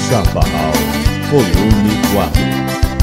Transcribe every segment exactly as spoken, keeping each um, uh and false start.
Chaparral, volume quatro.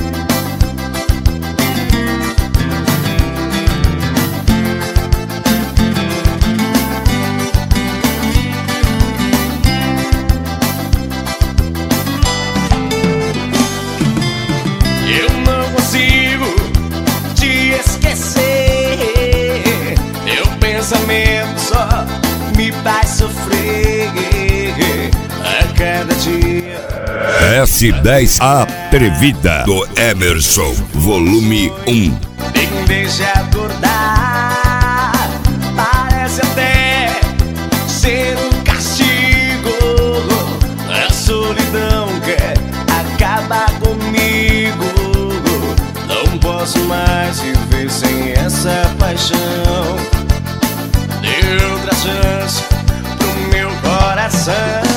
Pensamento só me faz sofrer a cada dia. S dez Atrevida do Emerson, volume um. Nem deixa acordar, parece até ser um castigo. A solidão quer acabar comigo. Não posso mais viver sem essa paixão. Dê outra chance pro meu coração.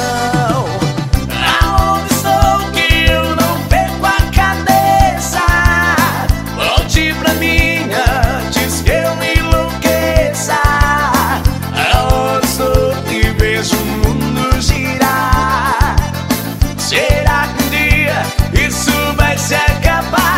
Aonde estou que eu não perco a cabeça? Volte pra mim antes que eu me enlouqueça. Aonde estou que vejo o mundo girar? Será que um dia isso vai se acabar?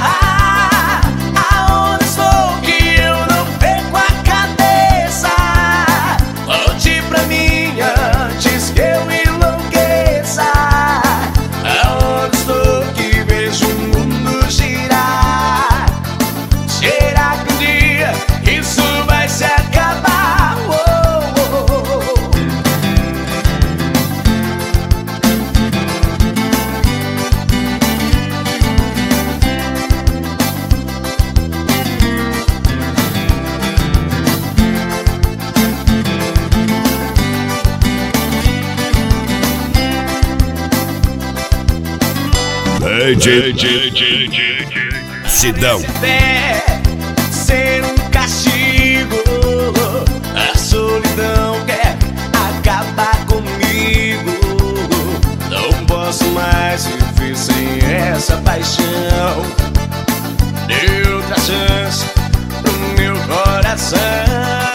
Sidão. Ser um castigo. A solidão quer acabar comigo. Não posso mais viver sem essa paixão. Dê outra chance pro meu coração.